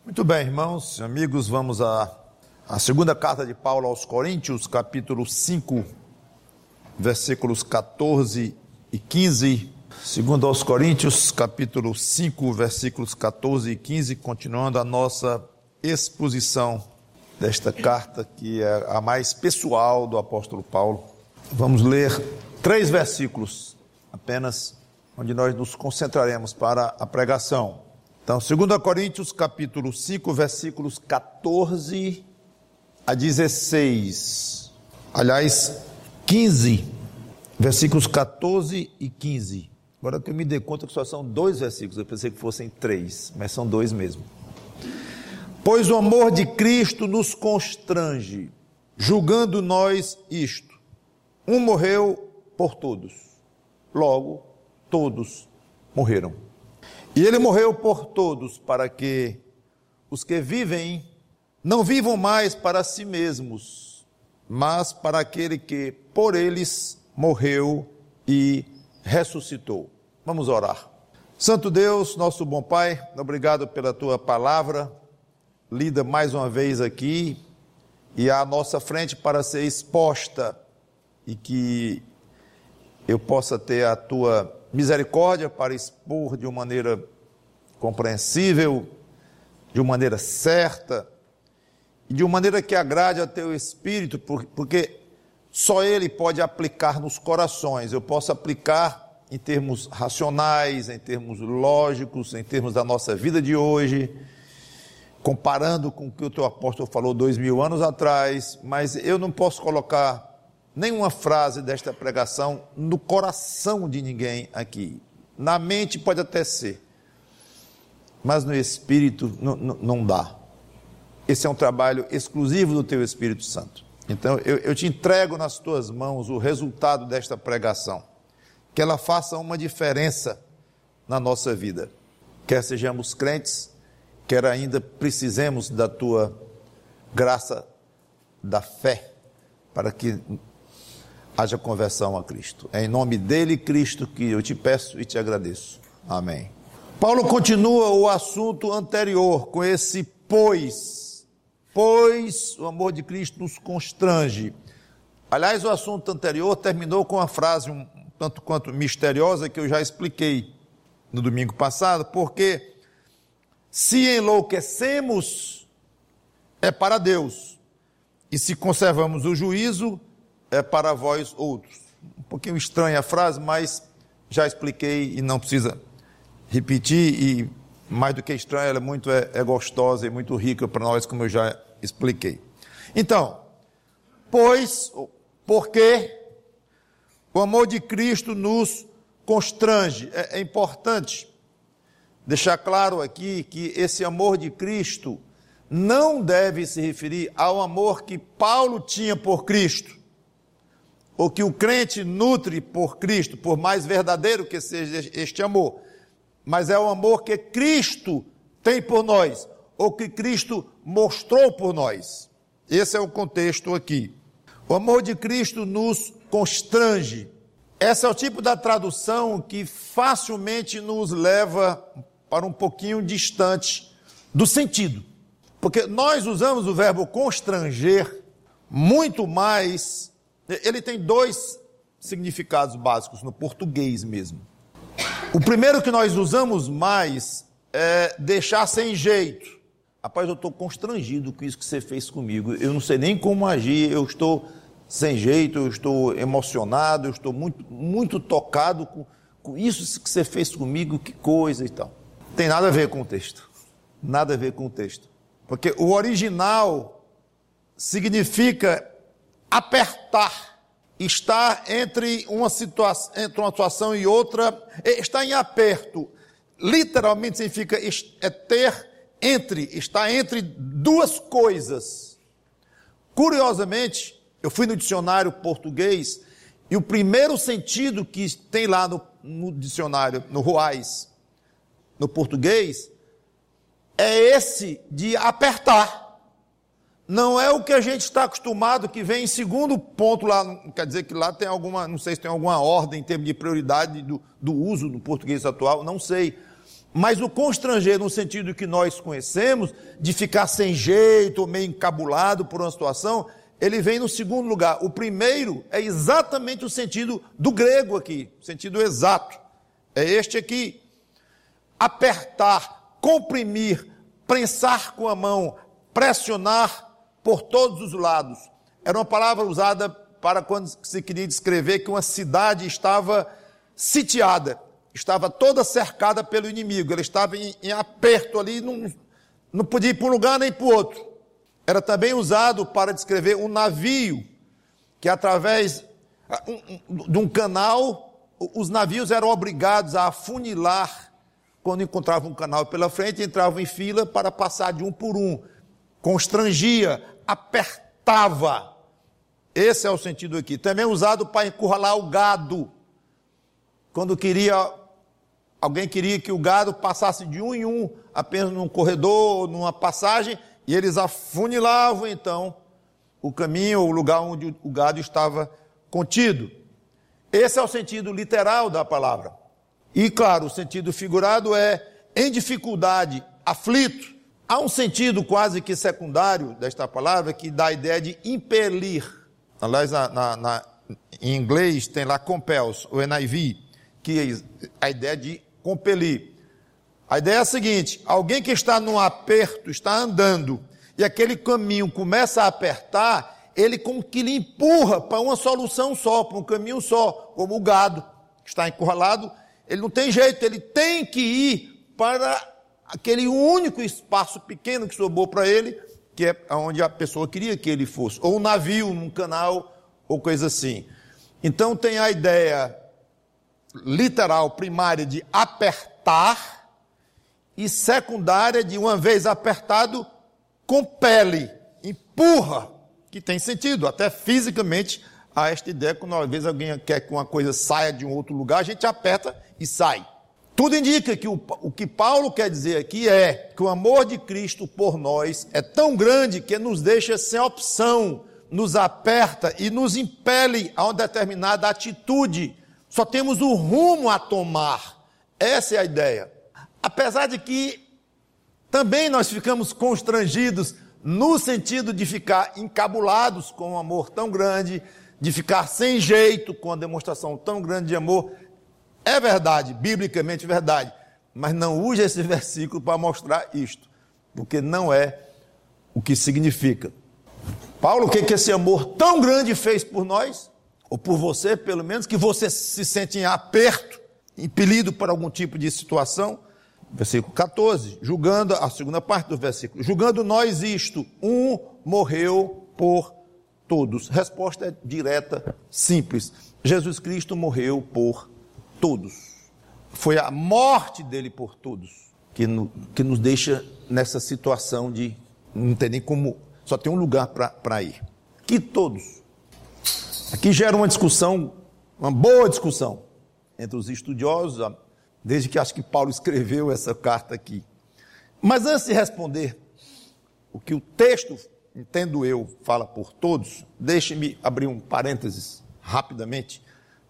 Muito bem, irmãos e amigos, vamos à segunda carta de Paulo aos Coríntios, capítulo 5, versículos 14 e 15. Segundo aos Coríntios, capítulo 5, versículos 14 e 15, continuando a nossa exposição desta carta, que é a mais pessoal do apóstolo Paulo. Vamos ler 3 versículos apenas, onde nós nos concentraremos para a pregação. Então, 2 Coríntios, capítulo 5, versículos 14 a 16. Aliás, 15, versículos 14 e 15. Agora que eu me dei conta que só são 2 versículos, eu pensei que fossem 3, mas são 2 mesmo. Pois o amor de Cristo nos constrange, julgando nós isto: um morreu por todos, logo todos morreram. E ele morreu por todos, para que os que vivem não vivam mais para si mesmos, mas para aquele que por eles morreu e ressuscitou. Vamos orar. Santo Deus, nosso bom Pai, obrigado pela tua palavra, lida mais uma vez aqui e à nossa frente para ser exposta, e que eu possa ter a tua misericórdia para expor de uma maneira compreensível, de uma maneira certa, e de uma maneira que agrade a teu Espírito, porque só Ele pode aplicar nos corações. Eu posso aplicar em termos racionais, em termos lógicos, em termos da nossa vida de hoje, comparando com o que o teu apóstolo falou 2000 anos atrás, mas eu não posso colocar nenhuma frase desta pregação no coração de ninguém aqui. Na mente pode até ser, mas no Espírito não dá. Esse é um trabalho exclusivo do teu Espírito Santo. Então eu te entrego nas tuas mãos o resultado desta pregação, que ela faça uma diferença na nossa vida, quer sejamos crentes, quer ainda precisemos da tua graça, da fé, para que haja conversão a Cristo. É em nome dele, Cristo, que eu te peço e te agradeço. Amém. Paulo continua o assunto anterior com esse pois o amor de Cristo nos constrange. Aliás, o assunto anterior terminou com uma frase um tanto quanto misteriosa que eu já expliquei no domingo passado, porque se enlouquecemos é para Deus, e se conservamos o juízo é para vós outros. Um pouquinho estranha a frase, mas já expliquei e não precisa repetir, e mais do que estranha, ela é gostosa e muito rica para nós, como eu já expliquei. Então, porque o amor de Cristo nos constrange. É importante deixar claro aqui que esse amor de Cristo não deve se referir ao amor que Paulo tinha por Cristo, ou que o crente nutre por Cristo, por mais verdadeiro que seja este amor, mas é o amor que Cristo tem por nós, ou que Cristo mostrou por nós. Esse é o contexto aqui. O amor de Cristo nos constrange. Esse é o tipo da tradução que facilmente nos leva para um pouquinho distante do sentido, porque nós usamos o verbo constranger muito mais. Ele tem 2 significados básicos no português mesmo. O primeiro que nós usamos mais é deixar sem jeito. Rapaz, eu estou constrangido com isso que você fez comigo, eu não sei nem como agir, eu estou sem jeito, eu estou emocionado, eu estou muito tocado com isso que você fez comigo, que coisa e tal. Tem nada a ver com o texto, nada a ver com o texto, porque o original significa apertar, estar entre uma situação e outra, está em aperto. Literalmente significa estar entre 2 coisas. Curiosamente, eu fui no dicionário português, e o primeiro sentido que tem lá no dicionário, no Ruais, no português, é esse de apertar. Não é o que a gente está acostumado, que vem em segundo ponto lá, quer dizer que lá tem alguma, não sei se tem alguma ordem em termos de prioridade do uso no português atual, não sei. Mas o constranger, no sentido que nós conhecemos, de ficar sem jeito, ou meio encabulado por uma situação, ele vem no segundo lugar. O primeiro é exatamente o sentido do grego aqui, o sentido exato. É este aqui: apertar, comprimir, prensar com a mão, pressionar por todos os lados. Era uma palavra usada para quando se queria descrever que uma cidade estava sitiada, estava toda cercada pelo inimigo, ela estava em aperto ali, não podia ir para um lugar nem para o outro. Era também usado para descrever um navio, que através de um canal, os navios eram obrigados a afunilar, quando encontravam um canal pela frente, entravam em fila para passar de um por um, constrangia, apertava. Esse é o sentido aqui. Também usado para encurralar o gado, quando alguém queria que o gado passasse de um em um, apenas num corredor, numa passagem, e eles afunilavam então o caminho, o lugar onde o gado estava contido. Esse é o sentido literal da palavra. E claro, o sentido figurado é em dificuldade, aflito. Há um sentido quase que secundário desta palavra que dá a ideia de impelir. Aliás, em inglês tem lá compels, o NIV, que é a ideia de compelir. A ideia é a seguinte: alguém que está num aperto, está andando, e aquele caminho começa a apertar, ele como que lhe empurra para uma solução só, para um caminho só, como o gado que está encurralado, ele não tem jeito, ele tem que ir para aquele único espaço pequeno que sobrou para ele, que é onde a pessoa queria que ele fosse, ou um navio, num canal, ou coisa assim. Então tem a ideia literal, primária, de apertar, e secundária, de uma vez apertado, compele, empurra, que tem sentido, até fisicamente, há esta ideia, quando às vezes alguém quer que uma coisa saia de um outro lugar, a gente aperta e sai. Tudo indica que o que Paulo quer dizer aqui é que o amor de Cristo por nós é tão grande que nos deixa sem opção, nos aperta e nos impele a uma determinada atitude. Só temos o rumo a tomar. Essa é a ideia. Apesar de que também nós ficamos constrangidos no sentido de ficar encabulados com um amor tão grande, de ficar sem jeito com uma demonstração tão grande de amor. É verdade, biblicamente verdade, mas não use esse versículo para mostrar isto, porque não é o que significa. Paulo, o que esse amor tão grande fez por nós, ou por você pelo menos, que você se sente em aperto, impelido por algum tipo de situação? Versículo 14, julgando, a segunda parte do versículo, julgando nós isto, um morreu por todos. Resposta é direta, simples. Jesus Cristo morreu por todos. Foi a morte dele por todos que nos deixa nessa situação de não ter nem como, só tem um lugar para ir. Que todos. Aqui gera uma discussão, uma boa discussão entre os estudiosos, desde que acho que Paulo escreveu essa carta aqui. Mas antes de responder o que o texto, entendo eu, fala por todos, deixe-me abrir um parênteses rapidamente.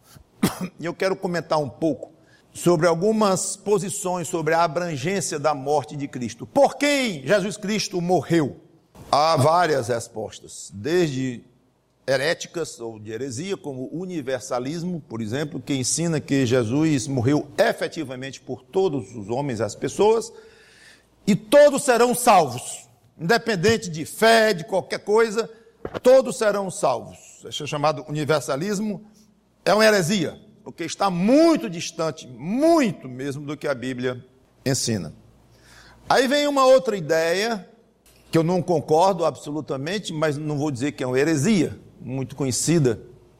E eu quero comentar um pouco sobre algumas posições sobre a abrangência da morte de Cristo. Por quem Jesus Cristo morreu? Há várias respostas, desde heréticas ou de heresia, como o universalismo, por exemplo, que ensina que Jesus morreu efetivamente por todos os homens e as pessoas, e todos serão salvos, independente de fé, de qualquer coisa, todos serão salvos. Esse é chamado universalismo, é uma heresia, porque está muito distante, muito mesmo, do que a Bíblia ensina. Aí vem uma outra ideia, que eu não concordo absolutamente, mas não vou dizer que é uma heresia, muito conhecida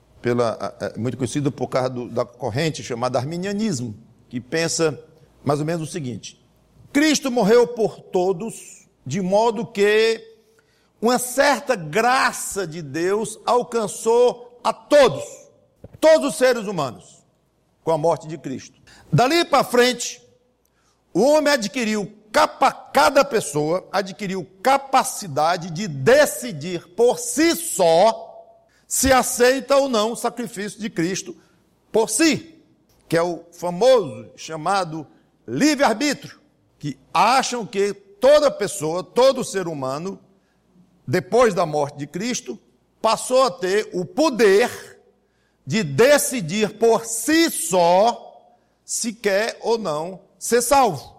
por causa da corrente chamada arminianismo, que pensa mais ou menos o seguinte: Cristo morreu por todos, de modo que uma certa graça de Deus alcançou a todos os seres humanos, com a morte de Cristo. Dali para frente, o homem cada pessoa adquiriu capacidade de decidir por si só se aceita ou não o sacrifício de Cristo por si, que é o famoso chamado livre-arbítrio, que acham que toda pessoa, todo ser humano, depois da morte de Cristo, passou a ter o poder de decidir por si só se quer ou não ser salvo,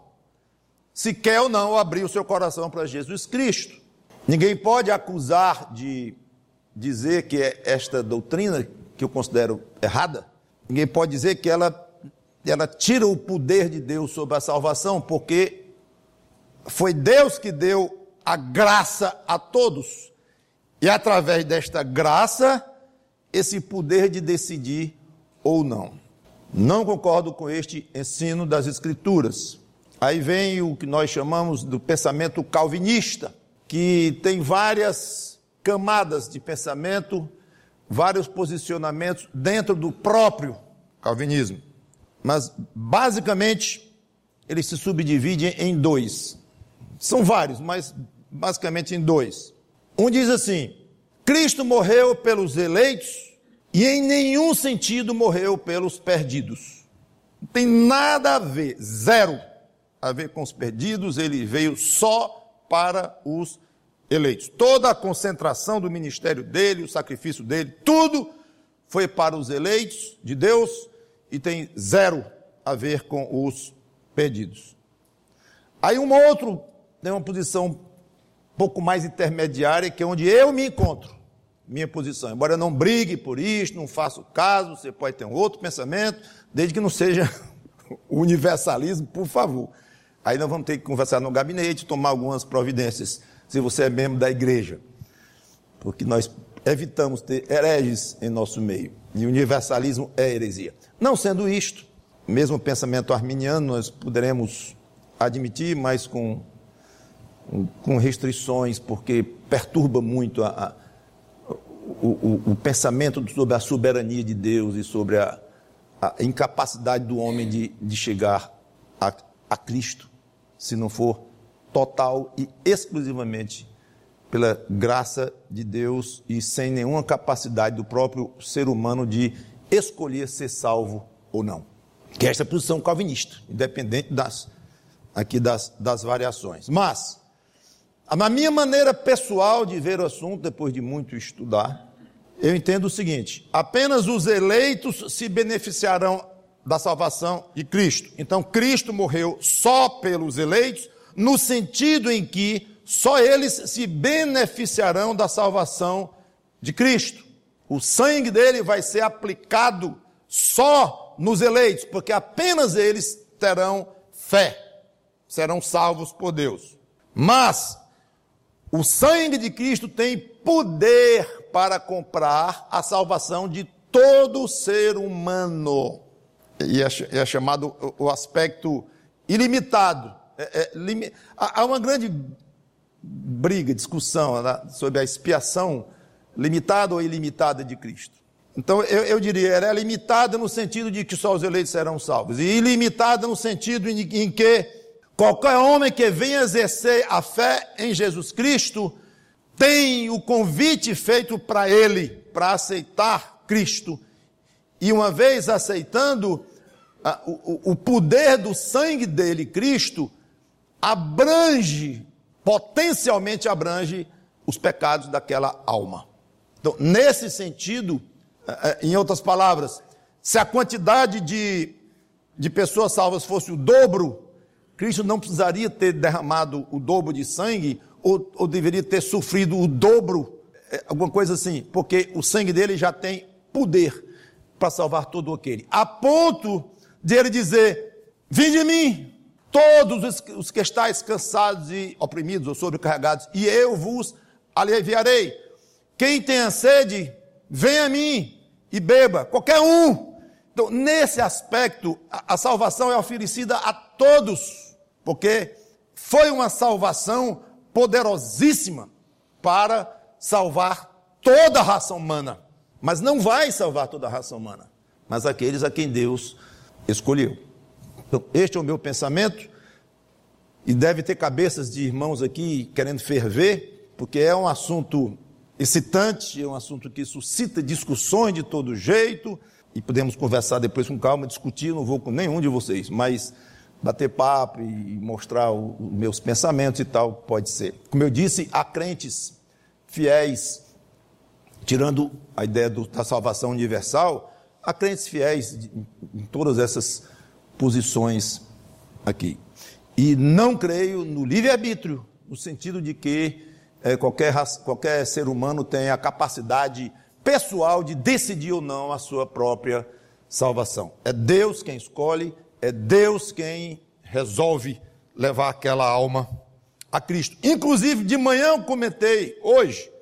se quer ou não abrir o seu coração para Jesus Cristo. Ninguém pode acusar de dizer que é esta doutrina, que eu considero errada, ninguém pode dizer que ela tira o poder de Deus sobre a salvação, porque foi Deus que deu a graça a todos. E através desta graça, esse poder de decidir ou não. Não concordo com este ensino das Escrituras. Aí vem o que nós chamamos do pensamento calvinista, que tem várias camadas de pensamento, vários posicionamentos dentro do próprio calvinismo. Mas, basicamente, ele se subdivide em dois. São vários, mas basicamente em dois. Um diz assim: Cristo morreu pelos eleitos e em nenhum sentido morreu pelos perdidos. Não tem nada a ver, zero a ver com os perdidos, ele veio só para os eleitos. Toda a concentração do ministério dele, o sacrifício dele, tudo foi para os eleitos de Deus e tem zero a ver com os perdidos. Aí um outro tem uma posição um pouco mais intermediária, que é onde eu me encontro, minha posição. Embora eu não brigue por isso, não faço caso, você pode ter um outro pensamento, desde que não seja o universalismo, por favor. Aí nós vamos ter que conversar no gabinete, tomar algumas providências, se você é membro da igreja, porque nós evitamos ter hereges em nosso meio, e o universalismo é heresia. Não sendo isto, mesmo o pensamento arminiano nós poderemos admitir, mas com restrições, porque perturba muito o pensamento sobre a soberania de Deus e sobre a incapacidade do homem de chegar a Cristo, se não for total e exclusivamente pela graça de Deus e sem nenhuma capacidade do próprio ser humano de escolher ser salvo ou não. Que é esta posição calvinista, independente das variações. Mas, na minha maneira pessoal de ver o assunto, depois de muito estudar, eu entendo o seguinte: apenas os eleitos se beneficiarão da salvação de Cristo. Então, Cristo morreu só pelos eleitos, no sentido em que só eles se beneficiarão da salvação de Cristo. O sangue dele vai ser aplicado só nos eleitos, porque apenas eles terão fé, serão salvos por Deus. Mas o sangue de Cristo tem poder para comprar a salvação de todo ser humano. E é chamado o aspecto ilimitado. Há uma grande briga, discussão sobre a expiação limitada ou ilimitada de Cristo. Então, eu diria, ela é limitada no sentido de que só os eleitos serão salvos, e ilimitada no sentido em que qualquer homem que venha exercer a fé em Jesus Cristo tem o convite feito para ele, para aceitar Cristo, e uma vez aceitando, o poder do sangue dele, Cristo, potencialmente abrange os pecados daquela alma. Então, nesse sentido, em outras palavras, se a quantidade de pessoas salvas fosse o dobro, Cristo não precisaria ter derramado o dobro de sangue, ou deveria ter sofrido o dobro, alguma coisa assim, porque o sangue dele já tem poder para salvar todo aquele. A ponto de ele dizer: vinde de mim, todos os que estáis cansados e oprimidos ou sobrecarregados, e eu vos aliviarei. Quem tenha sede, venha a mim e beba, qualquer um. Então, nesse aspecto, a salvação é oferecida a todos, porque foi uma salvação poderosíssima para salvar toda a raça humana. Mas não vai salvar toda a raça humana, mas aqueles a quem Deus escolheu. Então, este é o meu pensamento, e deve ter cabeças de irmãos aqui querendo ferver, porque é um assunto excitante, é um assunto que suscita discussões de todo jeito, e podemos conversar depois com calma, discutir, não vou com nenhum de vocês, mas bater papo e mostrar os meus pensamentos e tal, pode ser. Como eu disse, há crentes fiéis, tirando a ideia da salvação universal, há crentes fiéis em todas essas posições aqui. E não creio no livre-arbítrio, no sentido de que qualquer ser humano tem a capacidade pessoal de decidir ou não a sua própria salvação. É Deus quem escolhe, é Deus quem resolve levar aquela alma a Cristo. Inclusive, de manhã eu comentei, hoje,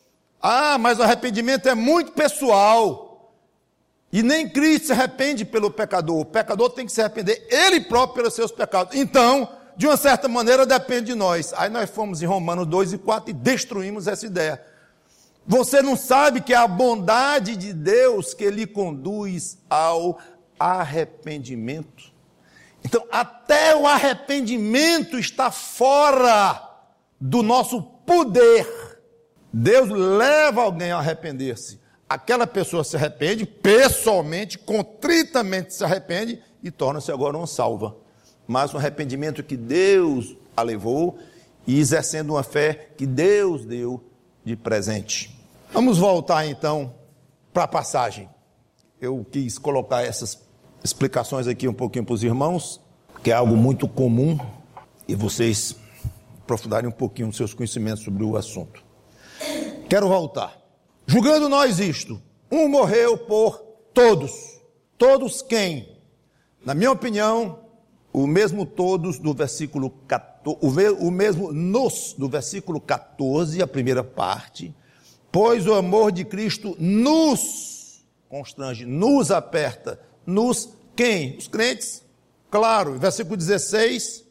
mas o arrependimento é muito pessoal, e nem Cristo se arrepende pelo pecador, o pecador tem que se arrepender ele próprio pelos seus pecados. Então, de uma certa maneira, depende de nós. Aí nós fomos em Romanos 2 e 4 e destruímos essa ideia. Você não sabe que é a bondade de Deus que lhe conduz ao arrependimento? Então, até o arrependimento está fora do nosso poder. Deus leva alguém a arrepender-se. Aquela pessoa se arrepende, pessoalmente, contritamente se arrepende e torna-se agora uma salva. Mas um arrependimento que Deus a levou e exercendo uma fé que Deus deu de presente. Vamos voltar então para a passagem. Eu quis colocar essas explicações aqui um pouquinho para os irmãos, que é algo muito comum, e vocês aprofundarem um pouquinho os seus conhecimentos sobre o assunto. Quero voltar. Julgando nós isto, um morreu por todos. Todos quem? Na minha opinião, o mesmo todos do versículo 14, o mesmo nos do versículo 14, a primeira parte, pois o amor de Cristo nos constrange, nos aperta, nos quem? Os crentes? Claro, versículo 16,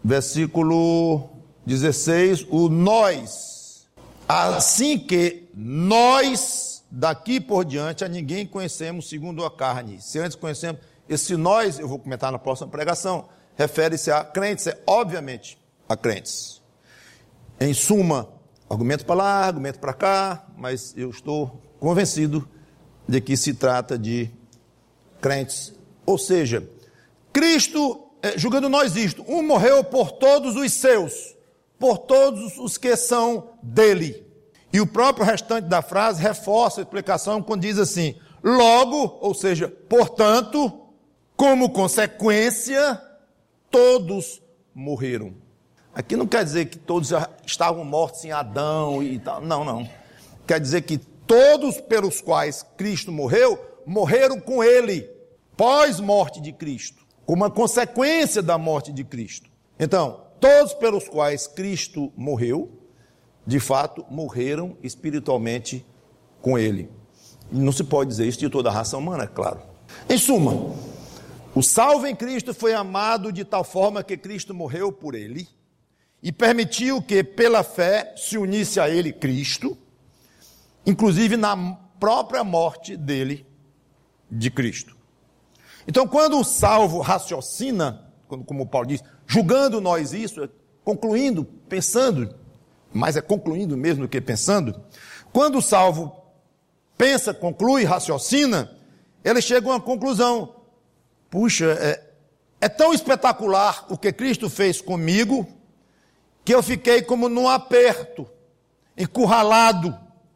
o nós, assim que nós, daqui por diante, a ninguém conhecemos segundo a carne, se antes conhecemos, esse nós, eu vou comentar na próxima pregação, refere-se a crentes, obviamente, a crentes. Em suma, argumento para lá, argumento para cá, mas eu estou convencido de que se trata de crentes. Ou seja, Cristo, julgando nós isto, um morreu por todos os seus, por todos os que são dele. E o próprio restante da frase reforça a explicação quando diz assim, logo, ou seja, portanto, como consequência, todos morreram. Aqui não quer dizer que todos já estavam mortos em Adão e tal. Não. Quer dizer que todos pelos quais Cristo morreu, morreram com ele, pós-morte de Cristo, como uma consequência da morte de Cristo. Então, todos pelos quais Cristo morreu, de fato, morreram espiritualmente com ele. E não se pode dizer isso de toda a raça humana, é claro. Em suma, o salvo em Cristo foi amado de tal forma que Cristo morreu por ele e permitiu que, pela fé, se unisse a ele Cristo, inclusive na própria morte dele, de Cristo. Então, quando o salvo raciocina, como Paulo diz, julgando nós isso, concluindo, pensando, mas é concluindo mesmo do que pensando, quando o salvo pensa, conclui, raciocina, ele chega a uma conclusão. Puxa, é tão espetacular o que Cristo fez comigo, que eu fiquei como num aperto, encurralado,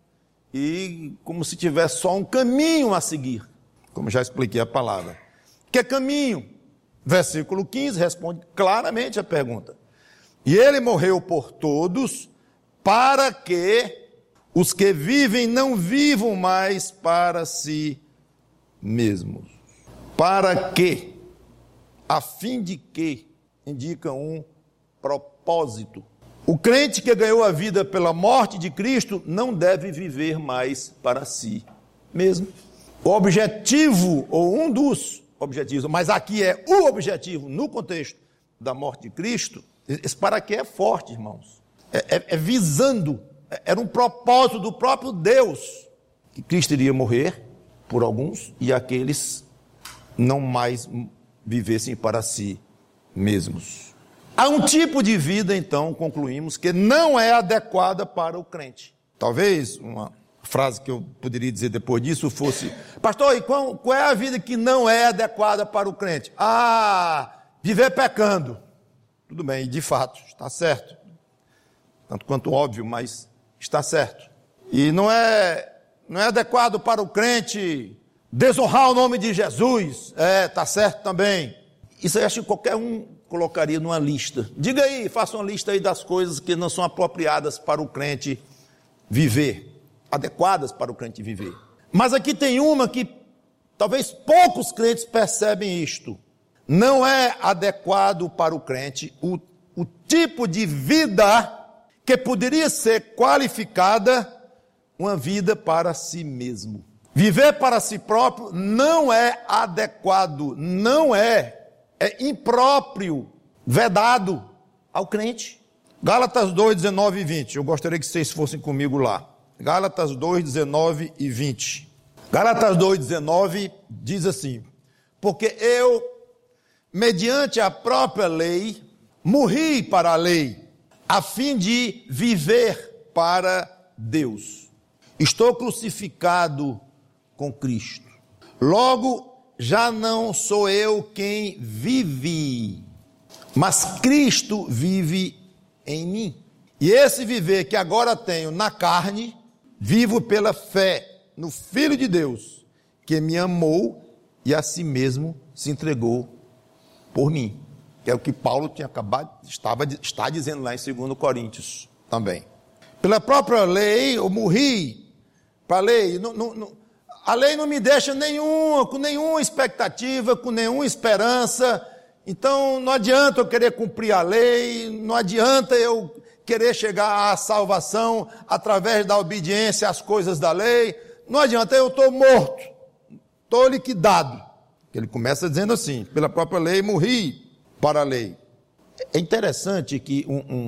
e como se tivesse só um caminho a seguir, como já expliquei a palavra. Que caminho? Versículo 15 responde claramente a pergunta. E ele morreu por todos, para que os que vivem não vivam mais para si mesmos. Para que, a fim de que, indica um propósito. O crente que ganhou a vida pela morte de Cristo não deve viver mais para si mesmo. O objetivo, ou um dos objetivos, mas aqui é o objetivo no contexto da morte de Cristo, esse para que é forte, irmãos. É visando, era um propósito do próprio Deus, que Cristo iria morrer por alguns e aqueles não mais vivessem para si mesmos. Há um tipo de vida, então, concluímos, que não é adequada para o crente. Talvez uma frase que eu poderia dizer depois disso fosse: pastor, e qual é a vida que não é adequada para o crente? viver pecando. Tudo bem, de fato, está certo. Tanto quanto óbvio, mas está certo. E não é adequado para o crente desonrar o nome de Jesus. Está certo também. Isso aí acho que qualquer um colocaria numa lista. Diga aí, faça uma lista aí das coisas que não são apropriadas para o crente viver, adequadas para o crente viver. Mas aqui tem uma que talvez poucos crentes percebem isto. Não é adequado para o crente o tipo de vida que poderia ser qualificada uma vida para si mesmo. Viver para si próprio não é adequado, é impróprio, vedado ao crente. Gálatas 2, 19 e 20. Eu gostaria que vocês fossem comigo lá. Gálatas 2, 19 e 20. Gálatas 2, 19 diz assim: porque eu, mediante a própria lei, morri para a lei, a fim de viver para Deus. Estou crucificado com Cristo. Logo, já não sou eu quem vive, mas Cristo vive em mim. E esse viver que agora tenho na carne, vivo pela fé no Filho de Deus, que me amou e a si mesmo se entregou por mim. Que é o que Paulo tinha está dizendo lá em 2 Coríntios também. Pela própria lei, eu morri para a lei. A lei não me deixa com nenhuma expectativa, com nenhuma esperança. Então não adianta eu querer cumprir a lei, não adianta eu querer chegar à salvação através da obediência às coisas da lei. Não adianta, eu estou morto, estou liquidado. Ele começa dizendo assim: pela própria lei morri para a lei. É interessante que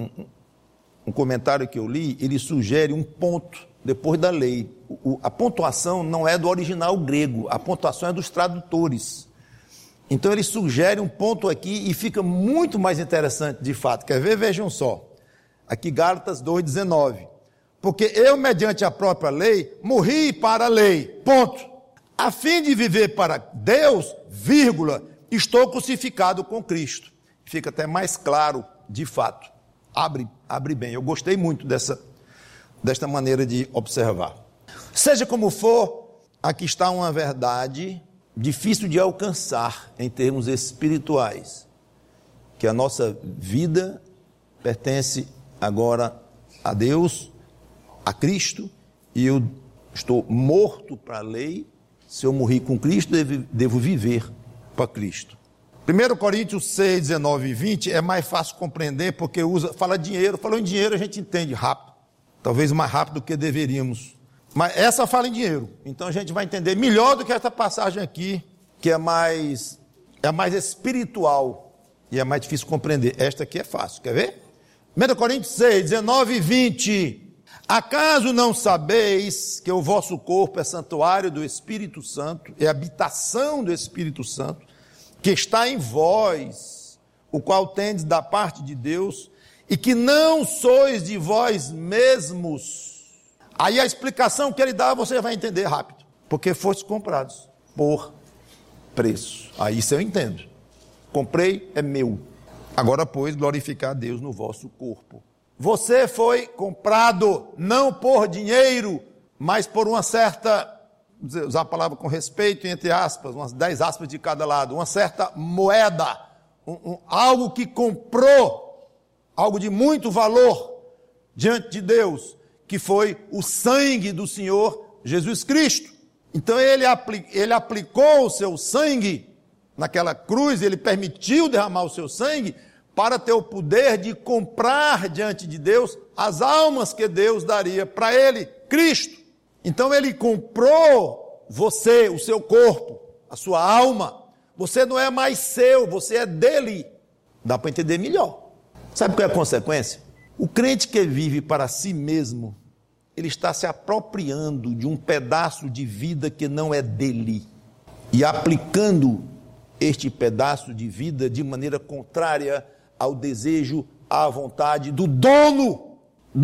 um comentário que eu li, ele sugere um ponto depois da lei. A pontuação não é do original grego, a pontuação é dos tradutores. Então ele sugere um ponto aqui e fica muito mais interessante de fato. Quer ver? Vejam só. Aqui Gálatas 2,19. Porque eu, mediante a própria lei, morri para a lei, ponto. A fim de viver para Deus, vírgula, estou crucificado com Cristo. Fica até mais claro, de fato. Abre bem. Eu gostei muito desta maneira de observar. Seja como for, aqui está uma verdade difícil de alcançar em termos espirituais. Que a nossa vida pertence agora a Deus, a Cristo, e eu estou morto para a lei. Se eu morri com Cristo, devo viver para Cristo. 1 Coríntios 6, 19 e 20 é mais fácil compreender porque fala dinheiro. Falou em dinheiro, a gente entende rápido. Talvez mais rápido do que deveríamos. Mas essa fala em dinheiro. Então a gente vai entender melhor do que essa passagem aqui, que é mais espiritual e é mais difícil compreender. Esta aqui é fácil, quer ver? 1 Coríntios 6, 19 e 20. Acaso não sabeis que o vosso corpo é santuário do Espírito Santo, é habitação do Espírito Santo, que está em vós, o qual tendes da parte de Deus, e que não sois de vós mesmos? Aí a explicação que ele dá, você vai entender rápido. Porque fostes comprados por preço. Aí isso eu entendo. Comprei, é meu. Agora, pois, glorificar a Deus no vosso corpo. Você foi comprado não por dinheiro, mas por uma certa, usar a palavra com respeito, entre aspas, umas 10 aspas de cada lado, uma certa moeda, algo que comprou, algo de muito valor diante de Deus, que foi o sangue do Senhor Jesus Cristo. Então ele aplicou o seu sangue naquela cruz, ele permitiu derramar o seu sangue para ter o poder de comprar diante de Deus as almas que Deus daria para ele, Cristo. Então ele comprou você, o seu corpo, a sua alma. Você não é mais seu, você é dele. Dá para entender melhor. Sabe qual é a consequência? O crente que vive para si mesmo, ele está se apropriando de um pedaço de vida que não é dele e aplicando este pedaço de vida de maneira contrária ao desejo, à vontade do dono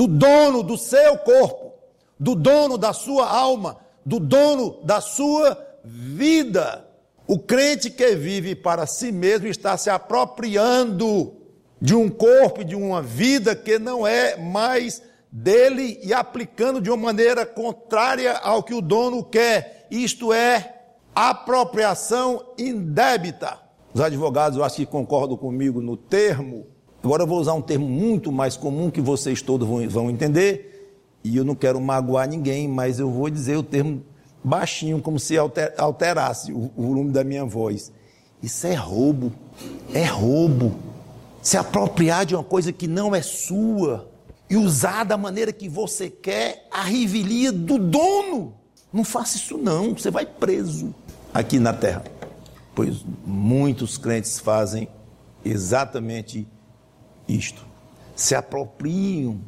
do seu corpo, do dono da sua alma, do dono da sua vida. O crente que vive para si mesmo está se apropriando de um corpo, de uma vida que não é mais dele e aplicando de uma maneira contrária ao que o dono quer. Isto é apropriação indébita. Os advogados, eu acho que concordam comigo no termo. Agora eu vou usar um termo muito mais comum que vocês todos vão entender, e eu não quero magoar ninguém, mas eu vou dizer o termo baixinho, como se alterasse o volume da minha voz. Isso é roubo. É roubo. Se apropriar de uma coisa que não é sua e usar da maneira que você quer a revelia do dono. Não faça isso não, você vai preso aqui na terra. Pois muitos crentes fazem exatamente isto. Se apropriam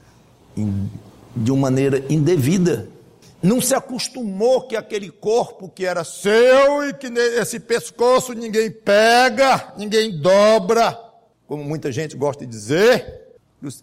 de uma maneira indevida. Não se acostumou que aquele corpo que era seu e que esse pescoço ninguém pega, ninguém dobra, como muita gente gosta de dizer,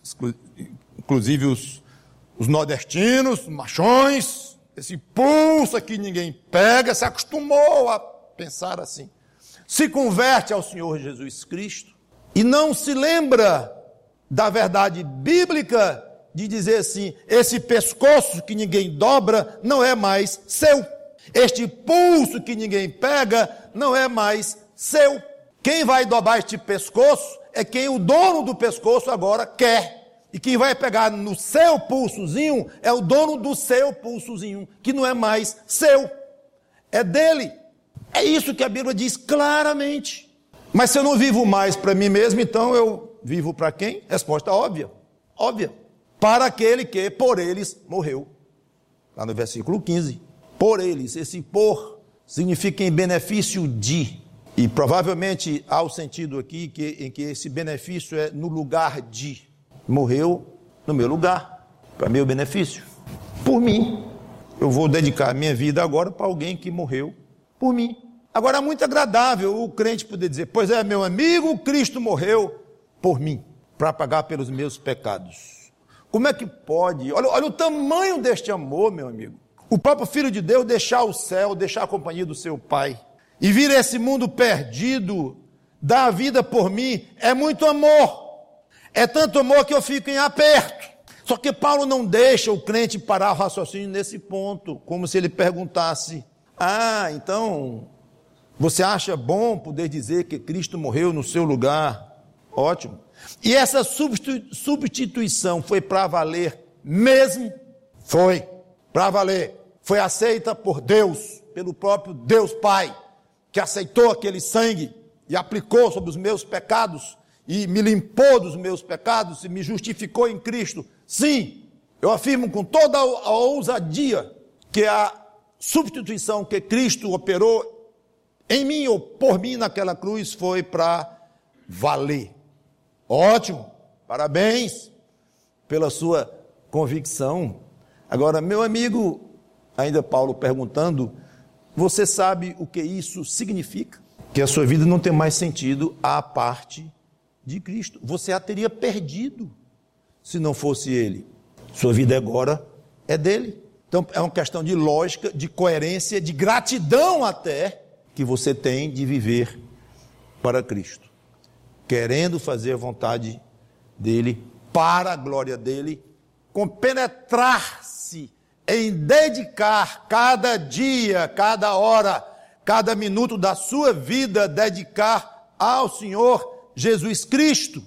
inclusive os nordestinos, machões, esse pulso aqui ninguém pega, se acostumou a pensar assim. Se converte ao Senhor Jesus Cristo e não se lembra da verdade bíblica de dizer assim, esse pescoço que ninguém dobra não é mais seu. Este pulso que ninguém pega não é mais seu. Quem vai dobrar este pescoço é quem o dono do pescoço agora quer. E quem vai pegar no seu pulsozinho é o dono do seu pulsozinho, que não é mais seu. É dele. É isso que a Bíblia diz claramente. Mas se eu não vivo mais para mim mesmo, então eu vivo para quem? Resposta óbvia. Óbvia. Para aquele que por eles morreu. Lá no versículo 15. Por eles. Esse por significa em benefício de. E provavelmente há o sentido aqui em que esse benefício é no lugar de. Morreu no meu lugar. Para meu benefício. Por mim. Eu vou dedicar a minha vida agora para alguém que morreu por mim. Agora é muito agradável o crente poder dizer, pois é, meu amigo, Cristo morreu por mim. Para pagar pelos meus pecados. Como é que pode? Olha o tamanho deste amor, meu amigo. O próprio Filho de Deus deixar o céu, deixar a companhia do seu Pai e vir a esse mundo perdido, dar a vida por mim, é muito amor. É tanto amor que eu fico em aperto. Só que Paulo não deixa o crente parar o raciocínio nesse ponto, como se ele perguntasse, então, você acha bom poder dizer que Cristo morreu no seu lugar? Ótimo. E essa substituição foi para valer mesmo? Foi para valer. Foi aceita por Deus, pelo próprio Deus Pai, que aceitou aquele sangue e aplicou sobre os meus pecados e me limpou dos meus pecados e me justificou em Cristo. Sim, eu afirmo com toda a ousadia que a substituição que Cristo operou em mim ou por mim naquela cruz foi para valer. Ótimo, parabéns pela sua convicção. Agora, meu amigo, ainda Paulo perguntando, você sabe o que isso significa? Que a sua vida não tem mais sentido à parte de Cristo. Você a teria perdido se não fosse Ele. Sua vida agora é dele. Então, é uma questão de lógica, de coerência, de gratidão até, que você tem de viver para Cristo. Querendo fazer a vontade dele, para a glória dele, compenetrar-se em dedicar cada dia, cada hora, cada minuto da sua vida, dedicar ao Senhor Jesus Cristo.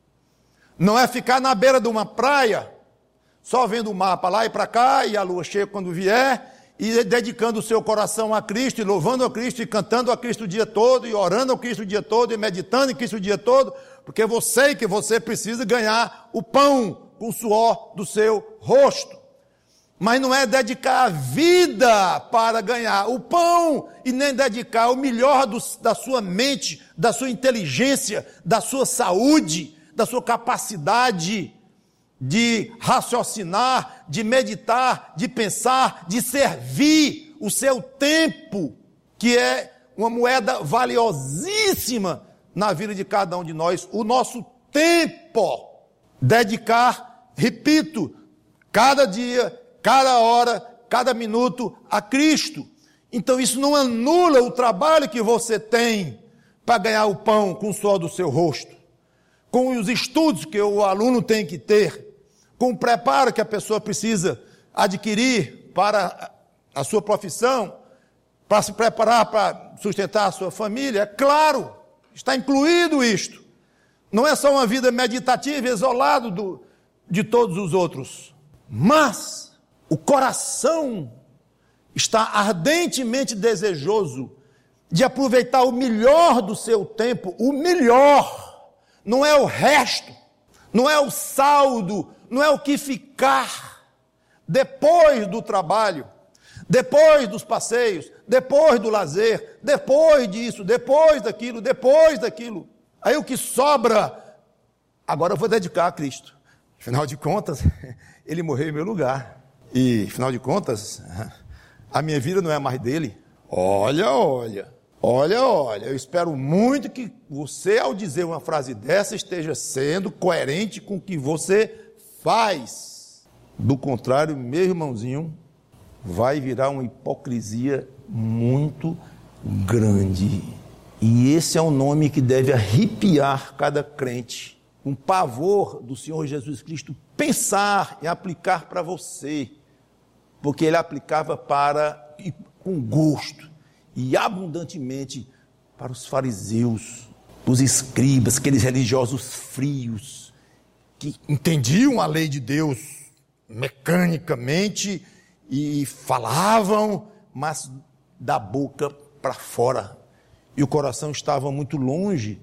Não é ficar na beira de uma praia, só vendo o mar para lá e para cá, e a lua cheia quando vier, e dedicando o seu coração a Cristo, e louvando a Cristo, e cantando a Cristo o dia todo, e orando a Cristo o dia todo, e meditando em Cristo o dia todo, porque você que você precisa ganhar o pão com o suor do seu rosto. Mas não é dedicar a vida para ganhar o pão, e nem dedicar o melhor da sua mente, da sua inteligência, da sua saúde, da sua capacidade de raciocinar, de meditar, de pensar, de servir o seu tempo, que é uma moeda valiosíssima na vida de cada um de nós, o nosso tempo, dedicar, repito, cada dia, cada hora, cada minuto a Cristo. Então isso não anula o trabalho que você tem para ganhar o pão com o suor do seu rosto, com os estudos que o aluno tem que ter, com o preparo que a pessoa precisa adquirir para a sua profissão, para se preparar para sustentar a sua família. É claro, está incluído isto. Não é só uma vida meditativa, isolado de todos os outros. Mas o coração está ardentemente desejoso de aproveitar o melhor do seu tempo, o melhor, não é o resto, não é o saldo, não é o que ficar depois do trabalho, depois dos passeios, depois do lazer, depois disso, depois daquilo. Aí o que sobra, agora eu vou dedicar a Cristo. Afinal de contas, Ele morreu em meu lugar. E, afinal de contas, a minha vida não é mais dele. Olha, eu espero muito que você, ao dizer uma frase dessa, esteja sendo coerente com o que você faz. Do contrário, meu irmãozinho, vai virar uma hipocrisia muito grande. E esse é um nome que deve arrepiar cada crente. Um pavor do Senhor Jesus Cristo pensar e aplicar para você. Porque Ele aplicava com gosto e abundantemente para os fariseus, os escribas, aqueles religiosos frios, que entendiam a lei de Deus mecanicamente e falavam, mas da boca para fora. E o coração estava muito longe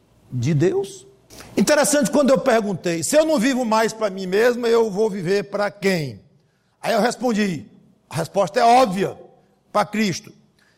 de Deus. Interessante, quando eu perguntei, se eu não vivo mais para mim mesmo, eu vou viver para quem? Aí eu respondi, a resposta é óbvia, para Cristo.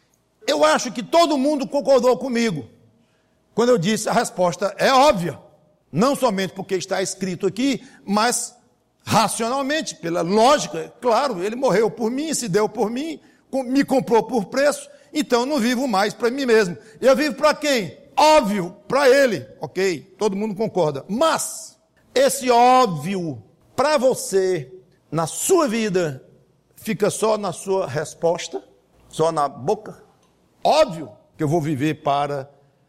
Eu acho que todo mundo concordou comigo, quando eu disse a resposta é óbvia. Não somente porque está escrito aqui, mas racionalmente, pela lógica. Claro, Ele morreu por mim, se deu por mim, me comprou por preço, então eu não vivo mais para mim mesmo. Eu vivo para quem? Óbvio, para Ele. Ok, todo mundo concorda. Mas, esse óbvio, para você, na sua vida, fica só na sua resposta? Só na boca? Óbvio que eu vou viver para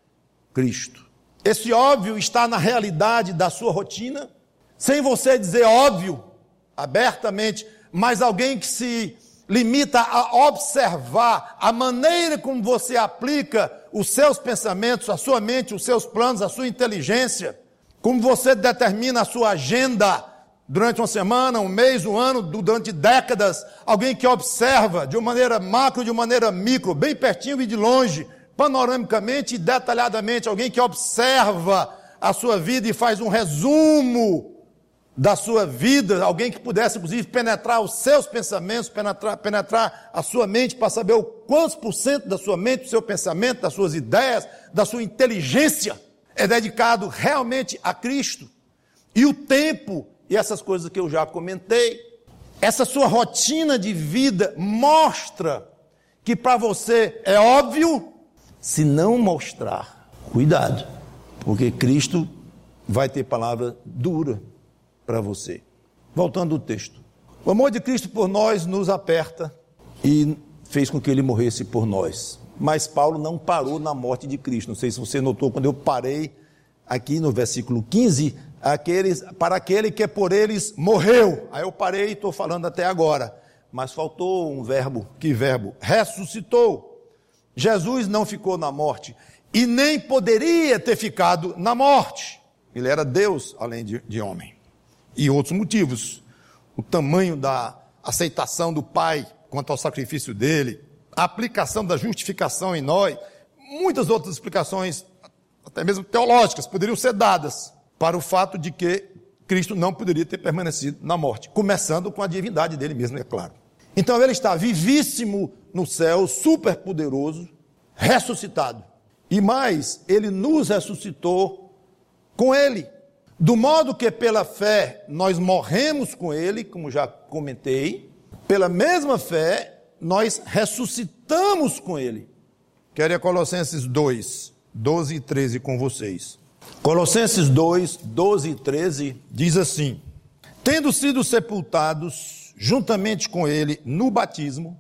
Cristo. Esse óbvio está na realidade da sua rotina? Sem você dizer óbvio, abertamente, mas alguém que se limita a observar a maneira como você aplica os seus pensamentos, a sua mente, os seus planos, a sua inteligência, como você determina a sua agenda durante uma semana, um mês, um ano, durante décadas, alguém que observa de uma maneira macro, de uma maneira micro, bem pertinho e de longe, panoramicamente e detalhadamente, alguém que observa a sua vida e faz um resumo da sua vida, alguém que pudesse, inclusive, penetrar os seus pensamentos, penetrar a sua mente para saber o quantos por cento da sua mente, do seu pensamento, das suas ideias, da sua inteligência é dedicado realmente a Cristo. E o tempo, e essas coisas que eu já comentei, essa sua rotina de vida mostra que para você é óbvio. Se não mostrar, cuidado, porque Cristo vai ter palavra dura para você. Voltando ao texto. O amor de Cristo por nós nos aperta e fez com que Ele morresse por nós. Mas Paulo não parou na morte de Cristo. Não sei se você notou, quando eu parei aqui no versículo 15, para aquele que por eles morreu. Aí eu parei e estou falando até agora. Mas faltou um verbo. Que verbo? Ressuscitou. Jesus não ficou na morte e nem poderia ter ficado na morte. Ele era Deus além de homem. E outros motivos. O tamanho da aceitação do Pai quanto ao sacrifício dele, a aplicação da justificação em nós, muitas outras explicações, até mesmo teológicas, poderiam ser dadas para o fato de que Cristo não poderia ter permanecido na morte, começando com a divindade dele mesmo, é claro. Então ele está vivíssimo no céu, super poderoso, ressuscitado. E mais, ele nos ressuscitou com ele. Do modo que pela fé nós morremos com ele, como já comentei, pela mesma fé nós ressuscitamos com ele. Quero ir a Colossenses 2, 12 e 13 com vocês. Colossenses 2, 12 e 13 diz assim: tendo sido sepultados juntamente com ele no batismo,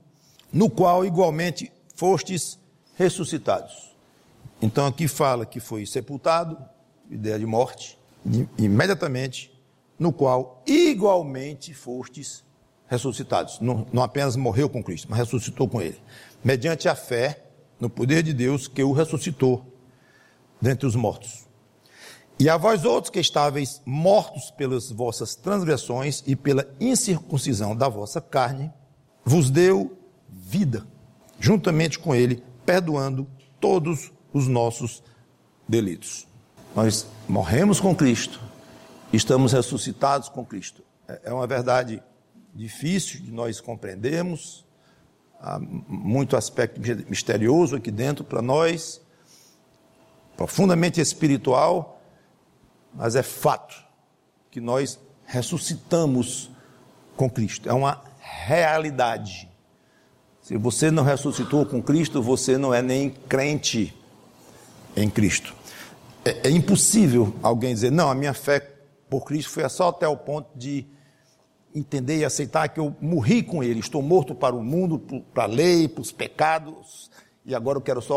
no qual igualmente fostes ressuscitados. Então aqui fala que foi sepultado, ideia de morte, imediatamente, no qual igualmente fostes ressuscitados. Não apenas morreu com Cristo, mas ressuscitou com ele, mediante a fé no poder de Deus que o ressuscitou dentre os mortos. E a vós outros que estáveis mortos pelas vossas transgressões e pela incircuncisão da vossa carne, vos deu vida, juntamente com ele, perdoando todos os nossos delitos. Nós morremos com Cristo, estamos ressuscitados com Cristo. É uma verdade difícil de nós compreendermos, há muito aspecto misterioso aqui dentro para nós, profundamente espiritual, mas é fato que nós ressuscitamos com Cristo, é uma realidade. Se você não ressuscitou com Cristo, você não é nem crente em Cristo. É impossível alguém dizer, não, a minha fé por Cristo foi só até o ponto de entender e aceitar que eu morri com Ele, estou morto para o mundo, para a lei, para os pecados, e agora eu quero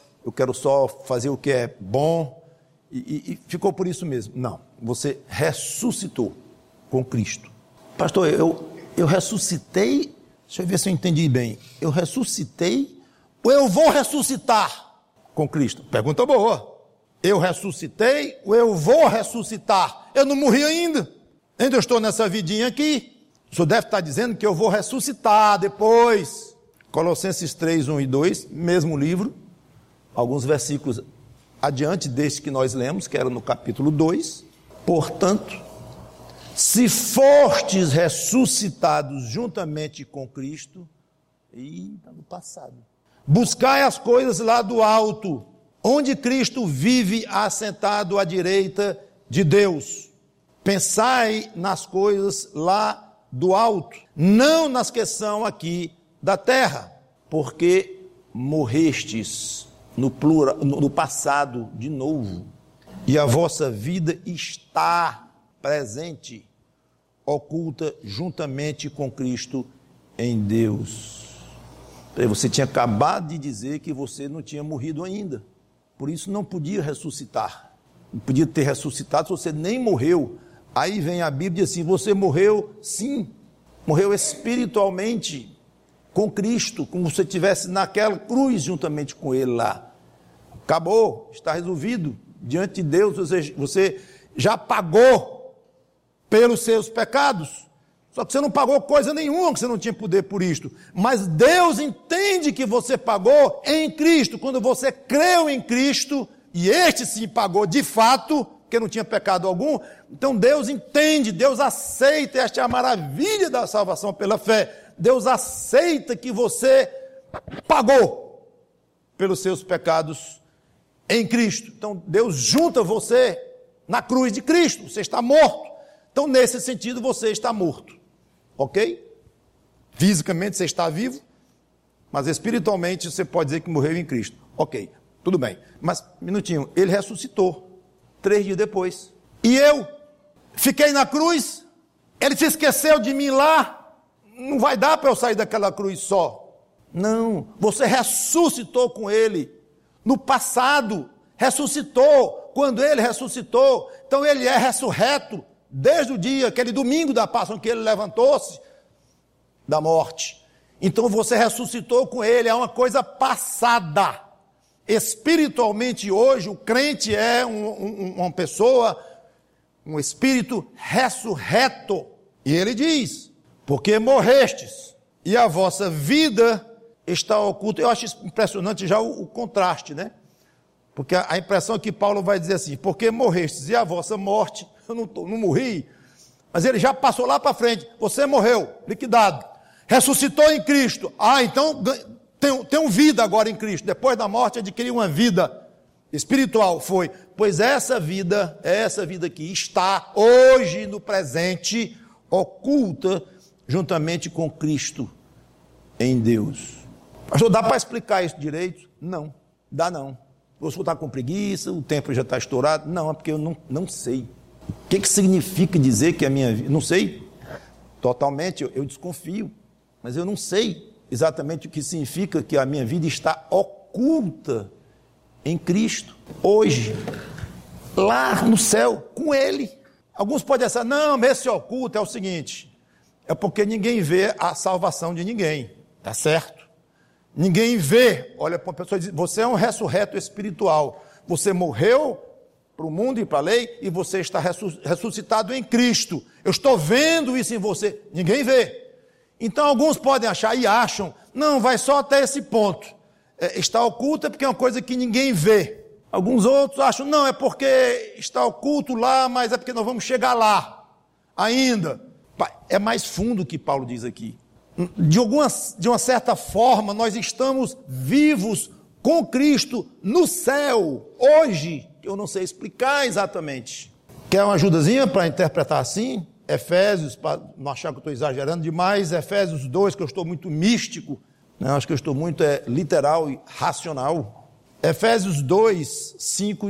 só fazer o que é bom, e ficou por isso mesmo. Não, você ressuscitou com Cristo. Pastor, eu ressuscitei, deixa eu ver se eu entendi bem, eu ressuscitei ou eu vou ressuscitar com Cristo? Pergunta boa. Eu ressuscitei ou eu vou ressuscitar? Eu não morri ainda estou nessa vidinha aqui. O senhor deve estar dizendo que eu vou ressuscitar depois. Colossenses 3, 1 e 2, mesmo livro, alguns versículos adiante deste que nós lemos, que era no capítulo 2. Portanto, se fostes ressuscitados juntamente com Cristo, está no passado, buscai as coisas lá do alto, onde Cristo vive assentado à direita de Deus. Pensai nas coisas lá do alto, não nas que são aqui da terra, porque morrestes no passado de novo, e a vossa vida está presente, oculta juntamente com Cristo em Deus. Você tinha acabado de dizer que você não tinha morrido ainda, por isso não podia ressuscitar. Não podia ter ressuscitado se você nem morreu. Aí vem a Bíblia e diz assim, você morreu, sim, morreu espiritualmente com Cristo, como se você estivesse naquela cruz juntamente com Ele lá. Acabou, está resolvido. Diante de Deus, você já pagou pelos seus pecados. Só que você não pagou coisa nenhuma, que você não tinha poder por isto. Mas Deus entende que você pagou em Cristo. Quando você creu em Cristo, e este sim pagou de fato, porque não tinha pecado algum, então Deus entende, Deus aceita, esta é a maravilha da salvação pela fé. Deus aceita que você pagou pelos seus pecados em Cristo. Então Deus junta você na cruz de Cristo, você está morto. Então nesse sentido você está morto, ok? Fisicamente você está vivo, mas espiritualmente você pode dizer que morreu em Cristo, ok, tudo bem. Mas, minutinho, ele ressuscitou 3 dias depois, e eu fiquei na cruz, ele se esqueceu de mim lá, não vai dar para eu sair daquela cruz só. Não, você ressuscitou com ele, no passado, ressuscitou, quando ele ressuscitou, então ele é ressurreto, desde o dia, aquele domingo da Páscoa, que ele levantou-se da morte. Então você ressuscitou com ele, é uma coisa passada. Espiritualmente hoje, o crente é uma pessoa, um espírito ressurreto. E ele diz, porque morrestes, e a vossa vida está oculta. Eu acho impressionante já o contraste, né? Porque a impressão é que Paulo vai dizer assim, porque morrestes, e a vossa morte, eu não morri, mas ele já passou lá para frente, você morreu, liquidado, ressuscitou em Cristo, então tem vida agora em Cristo, depois da morte adquiriu uma vida espiritual, pois essa vida aqui está hoje no presente, oculta juntamente com Cristo em Deus. Pastor, dá para explicar isso direito? Não, dá não. Você está com preguiça, o tempo já está estourado? Não, é porque eu não sei. O que significa dizer que a minha vida... Não sei, totalmente, eu desconfio, mas eu não sei. exatamente o que significa que a minha vida está oculta em Cristo, hoje, lá no céu, com Ele. Alguns podem pensar, não, mas esse oculto é o seguinte, é porque ninguém vê a salvação de ninguém, tá certo? Ninguém vê, olha para uma pessoa e diz, você é um ressurreto espiritual, você morreu para o mundo e para a lei, e você está ressuscitado em Cristo, eu estou vendo isso em você, ninguém vê. Então alguns podem achar e acham, não, vai só até esse ponto, está oculto é porque é uma coisa que ninguém vê. Alguns outros acham, não, é porque está oculto lá, mas é porque nós vamos chegar lá ainda. É mais fundo o que Paulo diz aqui. De uma certa forma, nós estamos vivos com Cristo no céu, hoje. Eu não sei explicar exatamente. Quer uma ajudazinha para interpretar assim? Efésios, para não achar que eu estou exagerando demais, Efésios 2, que eu estou muito místico, né? Acho que eu estou muito literal e racional. Efésios 2, 5 e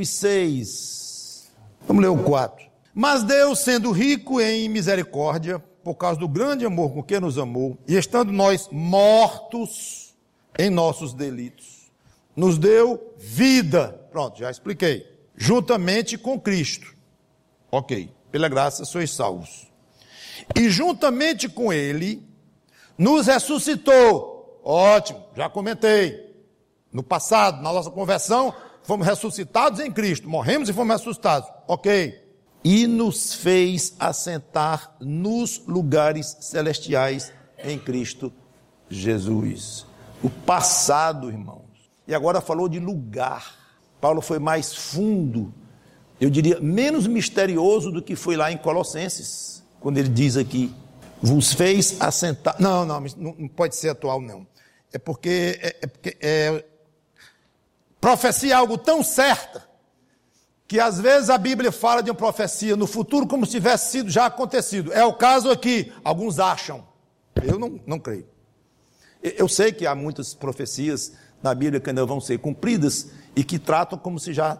6. Vamos ler o 4. Mas Deus, sendo rico em misericórdia, por causa do grande amor com que nos amou, e estando nós mortos em nossos delitos, nos deu vida. Pronto, já expliquei. Juntamente com Cristo. Ok, pela graça sois salvos. E juntamente com Ele, nos ressuscitou. Ótimo, já comentei. No passado, na nossa conversão, fomos ressuscitados em Cristo. Morremos e fomos ressuscitados. Ok. E nos fez assentar nos lugares celestiais em Cristo Jesus. O passado, irmãos. E agora falou de lugar. Paulo foi mais fundo, eu diria, menos misterioso do que foi lá em Colossenses, quando ele diz aqui, vos fez assentar... Não pode ser atual, não. É porque profecia é algo tão certa, que às vezes a Bíblia fala de uma profecia no futuro como se tivesse sido já acontecido. É o caso aqui, alguns acham. Eu não creio. Eu sei que há muitas profecias na Bíblia que ainda vão ser cumpridas e que tratam como se já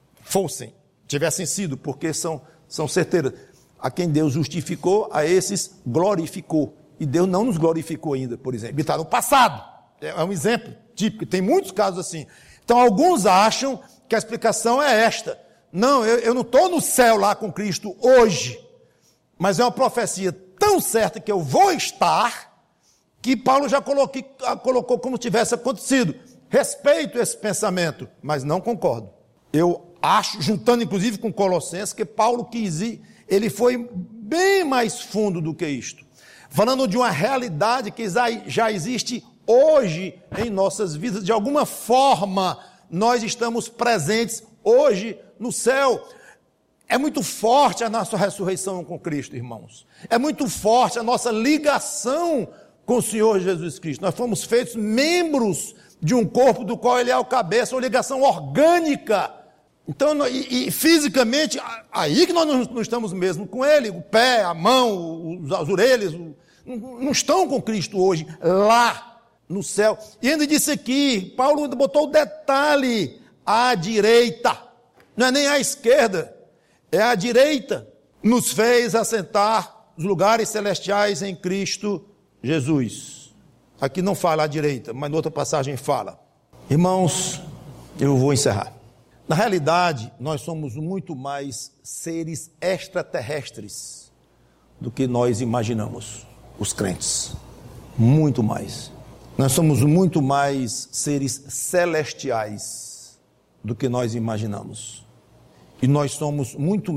tivessem sido, porque são certeiras. A quem Deus justificou, a esses glorificou. E Deus não nos glorificou ainda, por exemplo. E está no passado. É um exemplo típico. Tem muitos casos assim. Então, alguns acham que a explicação é esta. Não, eu não estou no céu lá com Cristo hoje. Mas é uma profecia tão certa que eu vou estar, que Paulo já colocou como tivesse acontecido. Respeito esse pensamento, mas não concordo. Eu acho, juntando inclusive com Colossenses, que Paulo quis ir, ele foi bem mais fundo do que isto. Falando de uma realidade que já existe hoje em nossas vidas, de alguma forma nós estamos presentes hoje no céu. É muito forte a nossa ressurreição com Cristo, irmãos. É muito forte a nossa ligação com o Senhor Jesus Cristo. Nós fomos feitos membros de um corpo do qual Ele é o cabeça, uma ligação orgânica. Então, e fisicamente, aí que nós não estamos mesmo com Ele, o pé, a mão, as orelhas, não estão com Cristo hoje, lá no céu. E ainda disse aqui, Paulo ainda botou o detalhe, à direita, não é nem à esquerda, é à direita, nos fez assentar nos lugares celestiais em Cristo Jesus. Aqui não fala à direita, mas na outra passagem fala. Irmãos, eu vou encerrar. Na realidade, nós somos muito mais seres extraterrestres do que nós imaginamos, os crentes. Muito mais. Nós somos muito mais seres celestiais do que nós imaginamos. E nós somos muito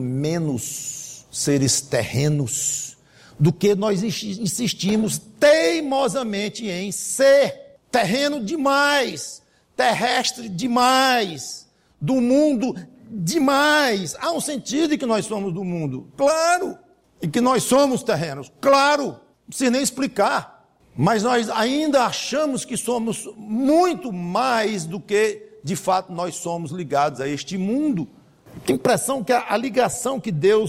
menos seres terrenos do que nós insistimos teimosamente em ser. Terreno demais, terrestre demais, do mundo demais. Há um sentido em que nós somos do mundo, claro, e que nós somos terrenos, claro, não precisa nem explicar. Mas nós ainda achamos que somos muito mais do que, de fato, nós somos ligados a este mundo. Tem a impressão que a ligação que Deus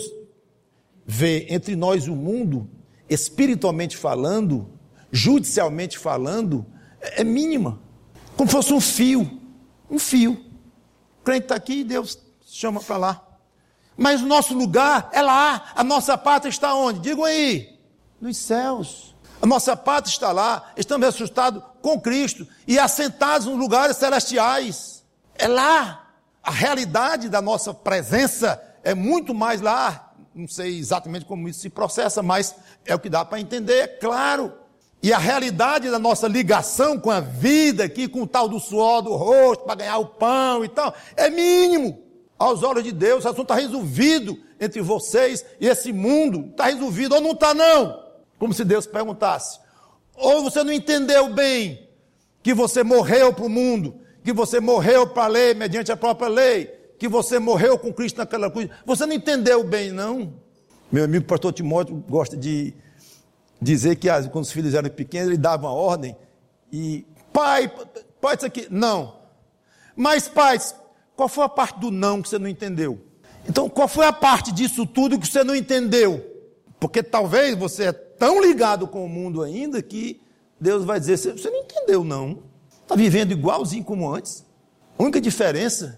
vê entre nós e o mundo, espiritualmente falando, judicialmente falando, é mínima. Como fosse um fio. Um fio. O crente está aqui e Deus chama para lá. Mas o nosso lugar é lá. A nossa pátria está onde? Digam aí. Nos céus. A nossa pátria está lá, estamos ressuscitados com Cristo e assentados nos lugares celestiais. É lá. A realidade da nossa presença é muito mais lá. Não sei exatamente como isso se processa, mas é o que dá para entender, é claro. E a realidade da nossa ligação com a vida aqui, com o tal do suor do rosto, para ganhar o pão e tal, é mínimo. Aos olhos de Deus, o assunto está resolvido entre vocês e esse mundo. Está resolvido ou não está, não? Como se Deus perguntasse. Ou você não entendeu bem que você morreu para o mundo, que você morreu para a lei, mediante a própria lei, que você morreu com Cristo naquela cruz. Você não entendeu bem, não? Meu amigo pastor Timóteo gosta de dizer que quando os filhos eram pequenos, ele dava uma ordem e, pai, isso aqui, não. Mas, pai, qual foi a parte do não que você não entendeu? Então, qual foi a parte disso tudo que você não entendeu? Porque talvez você é tão ligado com o mundo ainda que Deus vai dizer, você não entendeu, não. Está vivendo igualzinho como antes. A única diferença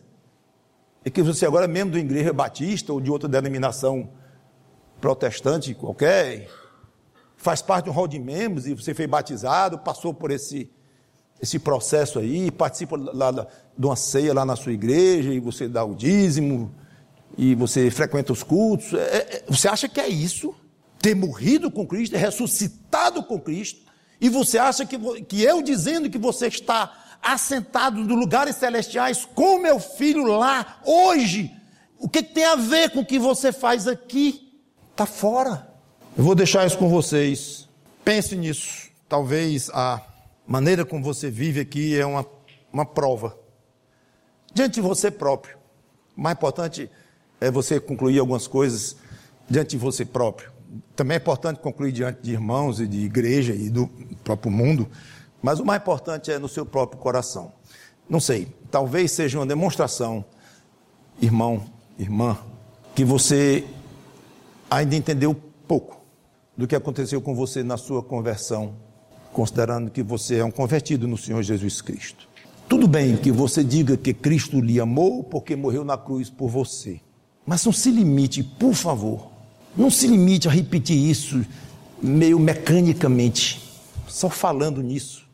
é que você agora é membro de uma igreja batista ou de outra denominação protestante qualquer, faz parte de um hall de membros e você foi batizado, passou por esse processo aí, participa lá de uma ceia lá na sua igreja e você dá o dízimo e você frequenta os cultos. Você acha que é isso? Ter morrido com Cristo, ter ressuscitado com Cristo, e você acha que eu dizendo que você está assentado nos lugares celestiais com meu filho lá, hoje, o que tem a ver com o que você faz aqui? Está fora. Eu vou deixar isso com vocês. Pense nisso. Talvez a maneira como você vive aqui é uma prova. Diante de você próprio. O mais importante é você concluir algumas coisas diante de você próprio. Também é importante concluir diante de irmãos e de igreja e do próprio mundo, mas o mais importante é no seu próprio coração. Não sei, talvez seja uma demonstração, irmão, irmã, que você ainda entendeu pouco do que aconteceu com você na sua conversão, considerando que você é um convertido no Senhor Jesus Cristo. Tudo bem que você diga que Cristo lhe amou porque morreu na cruz por você, mas não se limite, por favor, não se limite a repetir isso meio mecanicamente, só falando nisso,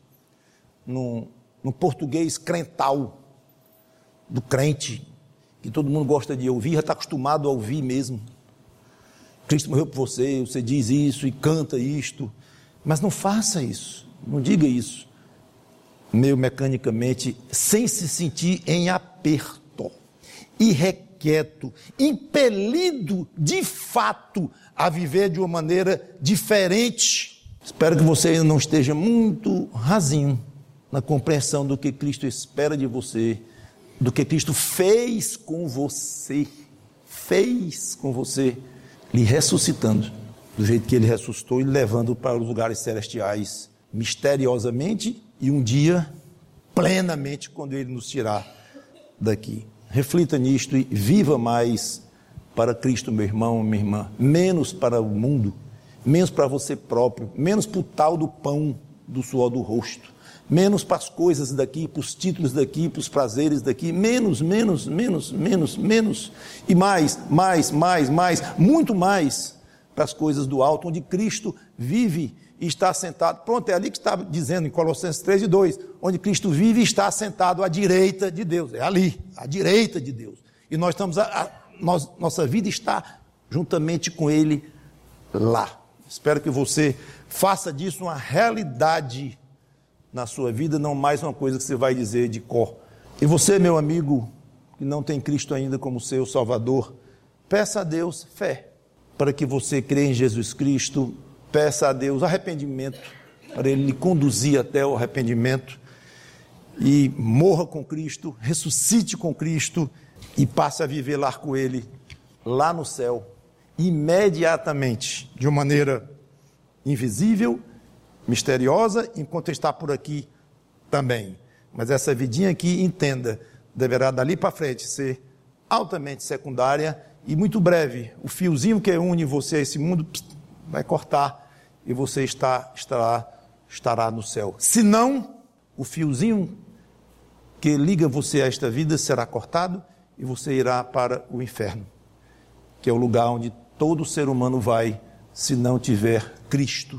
no português crental, do crente, que todo mundo gosta de ouvir, já está acostumado a ouvir mesmo. Cristo morreu por você, você diz isso e canta isto, mas não faça isso, não diga isso, meio mecanicamente, sem se sentir em aperto, irrequieto, impelido de fato a viver de uma maneira diferente. Espero que você ainda não esteja muito rasinho na compreensão do que Cristo espera de você, do que Cristo fez com você, lhe ressuscitando, do jeito que ele ressuscitou e levando para os lugares celestiais, misteriosamente e um dia plenamente quando ele nos tirar daqui. Reflita nisto e viva mais para Cristo, meu irmão, minha irmã, menos para o mundo, menos para você próprio, menos para o tal do pão do suor do rosto, menos para as coisas daqui, para os títulos daqui, para os prazeres daqui, menos, e mais, muito mais para as coisas do alto, onde Cristo vive e está sentado. Pronto, é ali que está dizendo em Colossenses 3:2, onde Cristo vive e está sentado à direita de Deus, é ali, à direita de Deus, e nós estamos, nossa vida está juntamente com Ele lá. Espero que você faça disso uma realidade na sua vida, não mais uma coisa que você vai dizer de cor. E você, meu amigo, que não tem Cristo ainda como seu Salvador, peça a Deus fé, para que você creia em Jesus Cristo, peça a Deus arrependimento, para Ele lhe conduzir até o arrependimento, e morra com Cristo, ressuscite com Cristo, e passe a viver lá com Ele, lá no céu, imediatamente, de uma maneira invisível, misteriosa, enquanto está por aqui também. Mas essa vidinha aqui, entenda, deverá dali para frente ser altamente secundária e muito breve. O fiozinho que une você a esse mundo vai cortar e você estará no céu. Se não, o fiozinho que liga você a esta vida será cortado e você irá para o inferno, que é o lugar onde todo ser humano vai se não tiver Cristo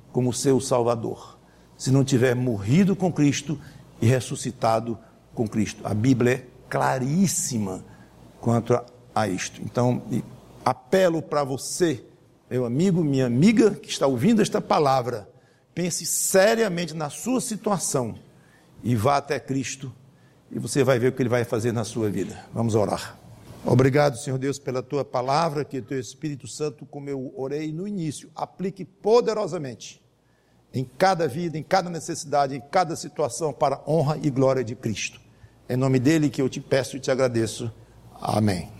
como seu Salvador, se não tiver morrido com Cristo e ressuscitado com Cristo. A Bíblia é claríssima quanto a isto. Então, apelo para você, meu amigo, minha amiga, que está ouvindo esta palavra, pense seriamente na sua situação e vá até Cristo, e você vai ver o que Ele vai fazer na sua vida. Vamos orar. Obrigado, Senhor Deus, pela Tua palavra, que o Teu Espírito Santo, como eu orei no início, aplique poderosamente em cada vida, em cada necessidade, em cada situação, para a honra e glória de Cristo. É em nome dEle que eu te peço e te agradeço. Amém.